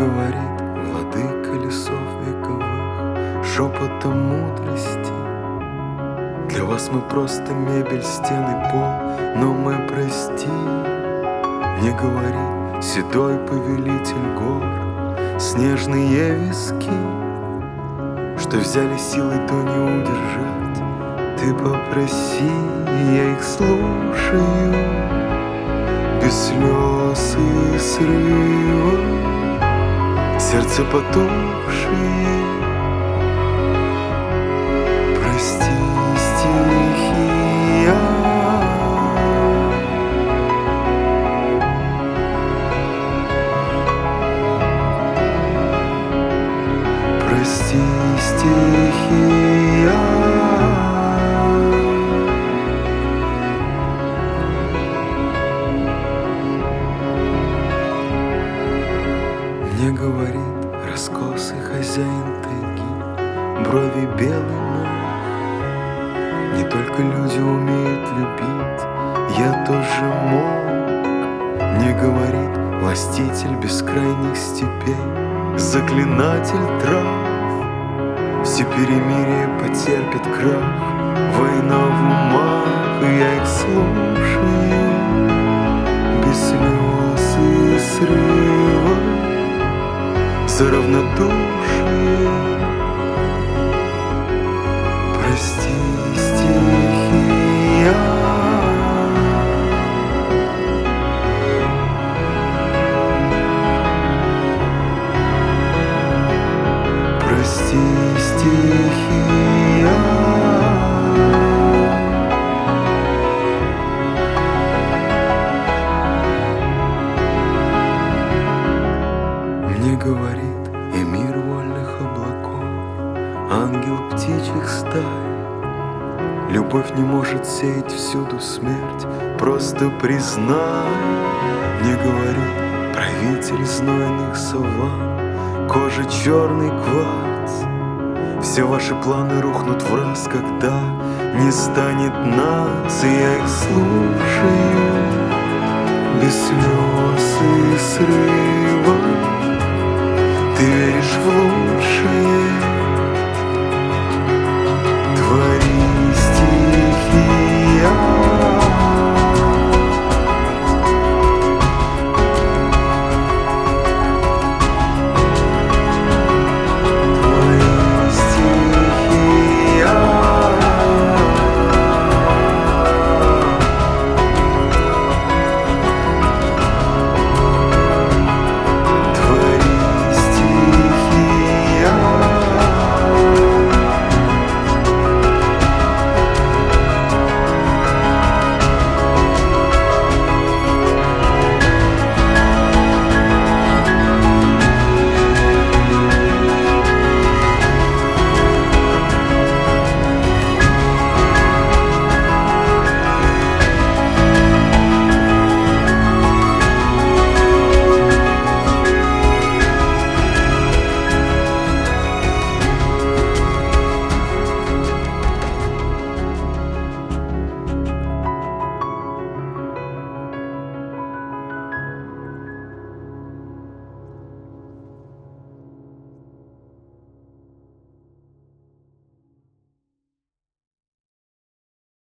говорит владыка лесов вековых шепотом мудрости: для вас мы просто мебель, стены, пол, но мы прости. Мне говорит седой повелитель гор, снежные виски, что взяли силой, то не удержать. Ты попроси, я их слушаю, без слез и срыва, сердце потухшее. Прости, стихия. Прости, стихия. Мне говорит раскосый хозяин тайги, брови белые, но не только люди умеют любить, я тоже мог. Мне говорит властитель бескрайних степей, заклинатель трав, все перемирие потерпит крах, война в умах, и я их слушаю, без слез и срыва, за равнодушие. Прости, стихия. Прости, стихия. Мне говорит эмир вольных облаков, ангел птичьих стай: любовь не может сеять всюду смерть, просто признай. Мне говорит правитель знойных саван, кожа черный кварц: все ваши планы рухнут в раз, когда не станет нас, и я их слушаю, без слез и срыва. Ты веришь в лучшее,